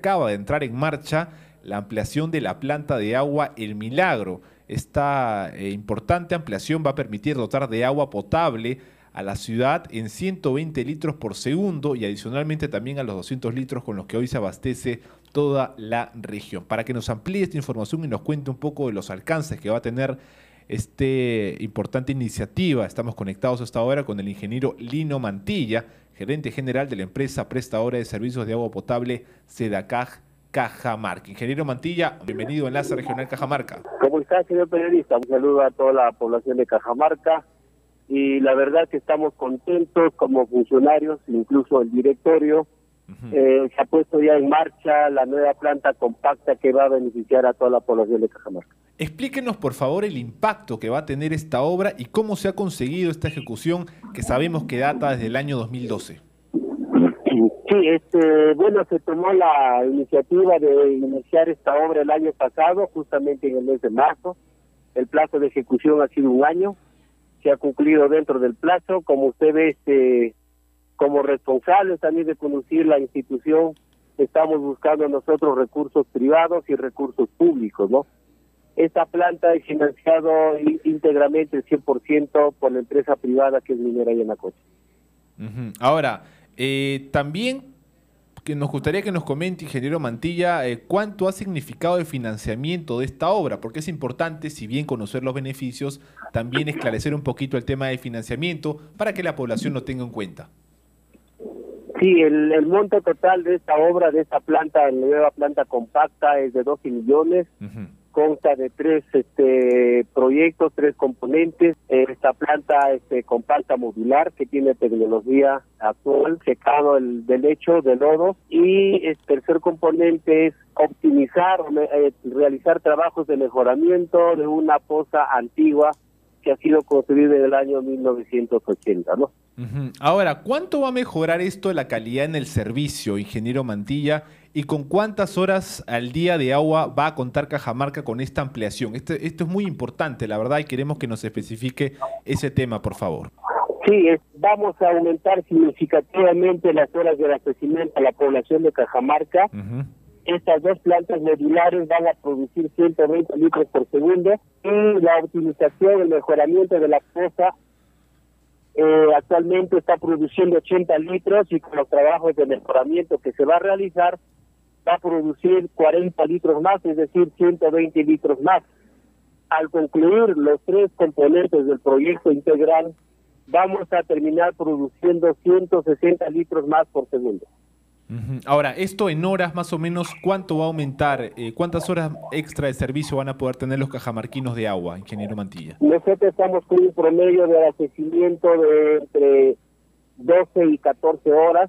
acaba de entrar en marcha la ampliación de la planta de agua El Milagro. Esta importante ampliación va a permitir dotar de agua potable a la ciudad en 120 litros por segundo y adicionalmente también a los 200 litros con los que hoy se abastece toda la región. Para que nos amplíe esta información y nos cuente un poco de los alcances que va a tener esta importante iniciativa, estamos conectados a esta hora con el ingeniero Lino Mantilla, gerente general de la empresa prestadora de servicios de agua potable Sedacaj Cajamarca. Ingeniero Mantilla, bienvenido a Enlace Regional Cajamarca. ¿Cómo está, señor periodista? Un saludo a toda la población de Cajamarca. Y la verdad que estamos contentos como funcionarios, incluso el directorio. Se ha puesto ya en marcha la nueva planta compacta que va a beneficiar a toda la población de Cajamarca. Explíquenos, por favor, el impacto que va a tener esta obra y cómo se ha conseguido esta ejecución que sabemos que data desde el año 2012. Sí, bueno, se tomó la iniciativa de iniciar esta obra el año pasado, justamente en el mes de marzo. El plazo de ejecución ha sido un año. Se ha cumplido dentro del plazo. Como usted ve, como responsables también de conducir la institución, estamos buscando nosotros recursos privados y recursos públicos, ¿no? Esta planta es financiado íntegramente el 100% por la empresa privada que es Minera Yanacocha. Ahora, también que nos gustaría que nos comente, ingeniero Mantilla, cuánto ha significado el financiamiento de esta obra, porque es importante, si bien conocer los beneficios, también esclarecer un poquito el tema de financiamiento para que la población lo tenga en cuenta. Sí, el monto total de esta obra, de esta planta, la nueva planta compacta, es de 12 millones. Consta de tres proyectos, tres componentes. Esta planta compacta modular que tiene tecnología actual, secado del lecho de lodo, y el tercer componente es optimizar, realizar trabajos de mejoramiento de una poza antigua que ha sido construida en el año 1980, ¿no? Ahora, ¿cuánto va a mejorar esto la calidad en el servicio, ingeniero Mantilla? ¿Y con cuántas horas al día de agua va a contar Cajamarca con esta ampliación? Esto es muy importante, la verdad, y queremos que nos especifique ese tema, por favor. Sí, vamos a aumentar significativamente las horas de abastecimiento a la población de Cajamarca. Estas dos plantas modulares van a producir 120 litros por segundo y la optimización, el mejoramiento de la poza actualmente está produciendo 80 litros y con los trabajos de mejoramiento que se va a realizar va a producir 40 litros más, es decir, 120 litros más. Al concluir los tres componentes del proyecto integral, vamos a terminar produciendo 160 litros más por segundo. Ahora, esto en horas más o menos, ¿cuánto va a aumentar? ¿Cuántas horas extra de servicio van a poder tener los cajamarquinos de agua, ingeniero Mantilla? Nosotros estamos con un promedio de abastecimiento de entre 12 y 14 horas,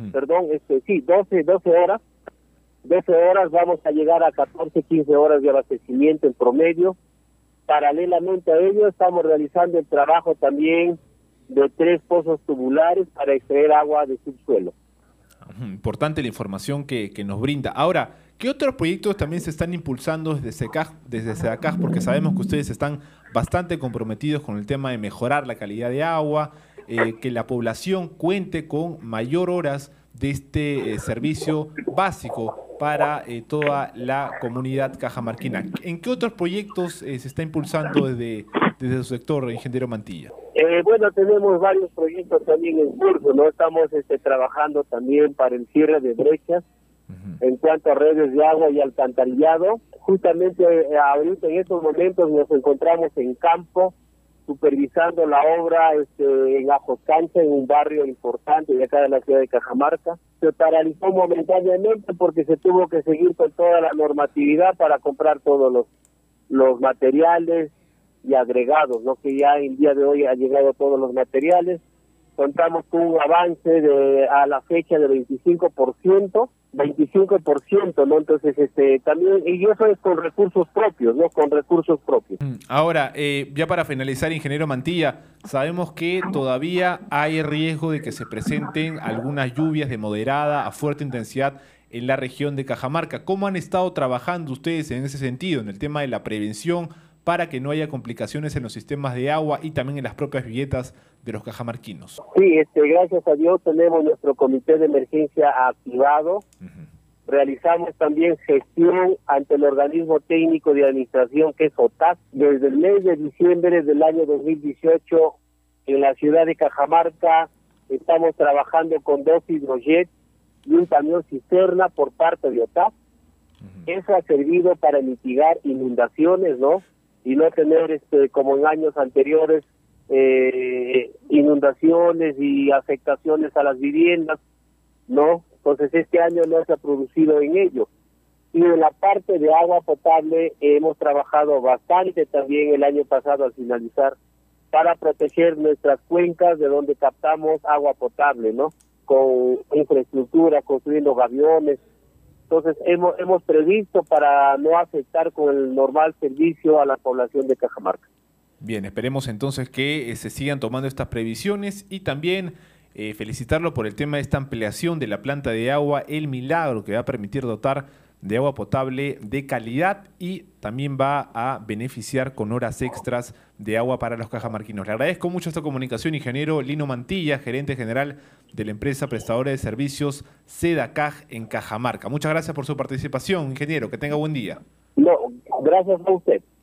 12 horas. 12 horas vamos a llegar a 14, 15 horas de abastecimiento en promedio. Paralelamente a ello estamos realizando el trabajo también de 3 pozos tubulares para extraer agua de subsuelo. Importante la información que nos brinda. Ahora, ¿qué otros proyectos también se están impulsando desde Sedacaj? Porque sabemos que ustedes están bastante comprometidos con el tema de mejorar la calidad de agua, que la población cuente con mayor horas de este servicio básico para toda la comunidad cajamarquina. ¿En qué otros proyectos se está impulsando desde su sector, ingeniero Mantilla? Bueno, tenemos varios proyectos también en curso, ¿no? Estamos trabajando también para el cierre de brechas en cuanto a redes de agua y alcantarillado. Justamente ahorita en estos momentos nos encontramos en campo supervisando la obra en Ajoscancha, en un barrio importante de acá de la ciudad de Cajamarca. Se paralizó momentáneamente porque se tuvo que seguir con toda la normatividad para comprar todos los materiales y agregados, ¿no? Que ya el día de hoy ha llegado todos los materiales. Contamos con un avance a la fecha de 25%, ¿no? Entonces, también, y eso es con recursos propios, ¿no? Con recursos propios. Ahora, ya para finalizar, ingeniero Mantilla, sabemos que todavía hay riesgo de que se presenten algunas lluvias de moderada a fuerte intensidad en la región de Cajamarca. ¿Cómo han estado trabajando ustedes en ese sentido, en el tema de la prevención, para que no haya complicaciones en los sistemas de agua y también en las propias viviendas de los cajamarquinos? Sí, gracias a Dios tenemos nuestro comité de emergencia activado. Realizamos también gestión ante el organismo técnico de administración que es OTAS. Desde el mes de diciembre del año 2018 en la ciudad de Cajamarca estamos trabajando con 2 hidrojets y un camión cisterna por parte de OTAS. Eso ha servido para mitigar inundaciones, ¿no? Y no tener, como en años anteriores, inundaciones y afectaciones a las viviendas, ¿no? Entonces este año no se ha producido en ello. Y en la parte de agua potable hemos trabajado bastante también el año pasado al finalizar para proteger nuestras cuencas de donde captamos agua potable, ¿no? Con infraestructura, construyendo gaviones. Entonces hemos previsto para no afectar con el normal servicio a la población de Cajamarca. Bien, esperemos entonces que se sigan tomando estas previsiones y también felicitarlo por el tema de esta ampliación de la planta de agua El Milagro, que va a permitir dotar de agua potable de calidad y también va a beneficiar con horas extras de agua para los cajamarquinos. Le agradezco mucho esta comunicación, ingeniero Lino Mantilla, gerente general de la empresa prestadora de servicios Sedacaj en Cajamarca. Muchas gracias por su participación, ingeniero. Que tenga buen día. No, gracias a usted.